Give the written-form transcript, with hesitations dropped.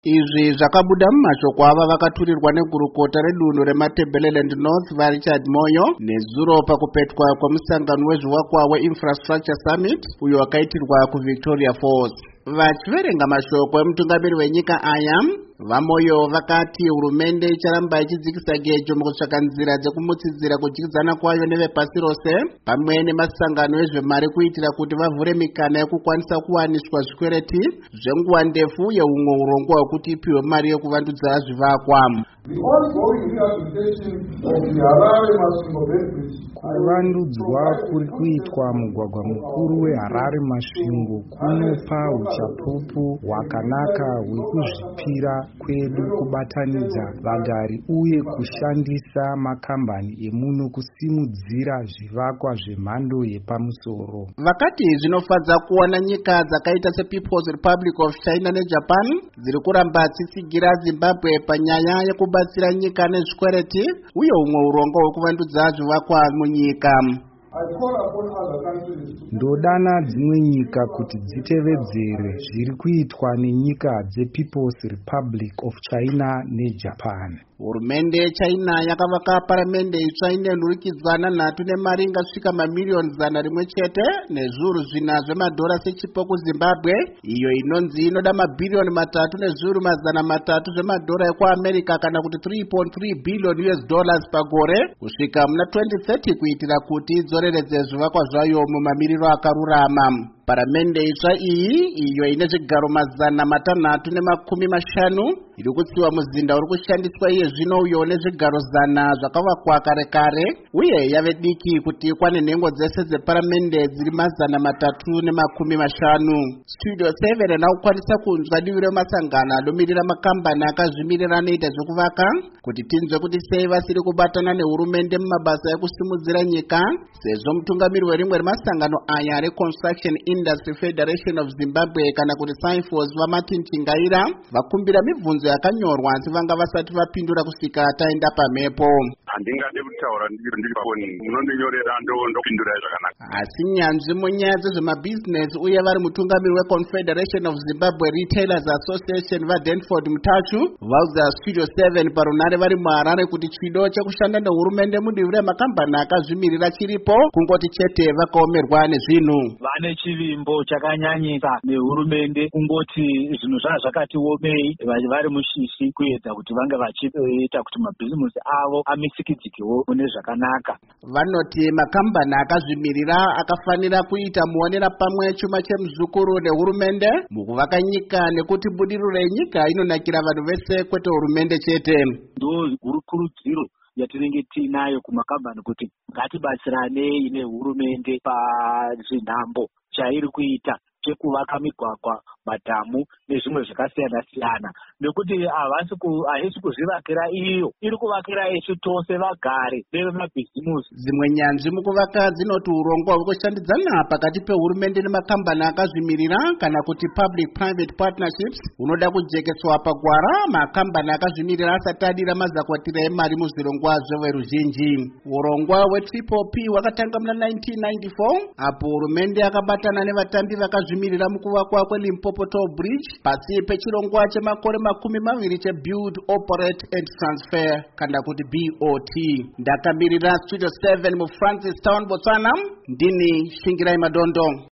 Izvi zvakabuda mumashoko ava vakaturirwa negurukota redunhu reMatabeleland North vaRichard Moyo nezuro pakupetwa kwemusangano wezvivakwa weInfrastructure Summit uyo wakaitirwa kuVictoria Falls. Vachiverenga mashoko emutungamiri wenyika aya, vaMoyo vakati hurumende icharamba ichidzikisa gejo mukutsvaka nzira dzekumutsidzira kudyidzana kwayo nevepasi rose pamwe nemasangano ezvemari kuitira kuti vavhure mikana yekukwanisa kuwaniswa zvikwereti zvenguva ndefu yeumwe urongwa hwekuti ipiwe mari yekuvandudza zvivakwa. Kuvandudzwa kuri kuitwa mugwagwa mukuru weHarare Masvingo kunopa uchapupu hwakanaka hwekuzvipira kwedu kubatanidza vagari uye kushandisa makambani emuno kusimudzira zvivakwa zvemhando yepamusoro. Vakati zvinofadza kuona nyika dzakaita sePeople's Republic of China neJapan dziri kuramba tsitsigira Zimbabwe panyaya yekubatsira nyika nezvikwereti uye umwe urongwa hwekuvandudza zvivakwa munyika. Ndodana dzimwe nyika kuti dzitevedzere zviri kuitwa nenyika dzePeople's Republic of China neJapan. Hurumende yeChina yakavaka paramende itsva ine nhurikidzwa nanhatu nemari ingasvika mamiliyoni 100 nezviuru 4 zvemadhora sechipo kuZimbabwe, iyo inonzi inoda mabhiriyoni 3.3 zvemadhora ekuAmerica kana kuti $3.3 billion pagore kusvika muna 2030 kuitira kuti idzoreredze zvivakwa zvayo mumamiriro akarurama. Paramende itsva iyi, iyo ine zvigaro 350 iri kutsiwa muzinda uri kushandiswa iye zvino uyo nezvigaro 100 zvakavakwa kare uye yave diki kuti ikwane nhengo dzese dzeparamende dziri 350. Studio 7 anakukwanisa kunzwa divi remasangano anomirira makambani akazvimirira anoita zvekuvaka kuti tinzwe kuti sei vasiri kubatana nehurumende mumabasa ekusimudzira nyika, sezvo mutungamiri werimwe remasangano aya reConstruction Industry Federation of Zimbabwe kana kuti SAIFOS vaMartin Chingaira vakumbira mibvunzo yakanyorwa asi vanga vasati vapindura kusvika taenda pamhepo. Handingade kutaura ndiri pafoni, munondinyorera ndopindura zvakanaka. Asi nyanzvi munyaya dzezvemabhizinesi uye vari mutungamiri weConfederation of Zimbabwe Retailers Association vaDenford Mutachu vauza Studio 7 parunare vari muHarare kuti chido chekushanda nehurumende mudivi remakambani akazvimirira chiripo, kungoti chete vakaomerwa nezvinhu. Vane chivimbo chakanyanyisa nehurumende kungoti zvinhu zvakati omei vari mushishi kuedza kuti vange vachiita kuti mabhizimusi avo amisikidzikiwo mune zvakanaka. Vanoti makambani akazvimirira akafanira kuita muonera pamwe chuma chemuzukuru nehurumende mukuvaka nyika nekuti budiriro yenyika inonakira vanhu vese kwete hurumende chete. Ndokurudziro yatinenge tinayo kumakambani kuti ngatibatsiranei nehurumende pazvinhambo chairi kuita chekuvaka migwagwa, madhamu nezvimwe zvakasiyana-siyana, nekuti haisi kuzvivakira iyo, iri kuvakira isu tose vagari nevemabhizimusi. Dzimwe nyanzvi mukuvaka dzinoti urongwa hwekushandidzana pakati pehurumende nemakambani akazvimirira kana kuti public private partnerships hunoda kujekeswa pagwara makambani akazvimirira asati adira mazakwatira emari muzvirongwa zveveruzhinji. Urongwa hweTriple P hwakatanga muna 1994 apo hurumende yakabatana nevatambi vakazvimirira mukuvakwa kweLimpopo Toll Bridge pasi pechirongwa chemakore 20 cheBuild, Operate and Transfer kana kuti BOT. Ndakamirira Studio 7 muFrancis Town, Botswana, ndini Shingirai Madondo.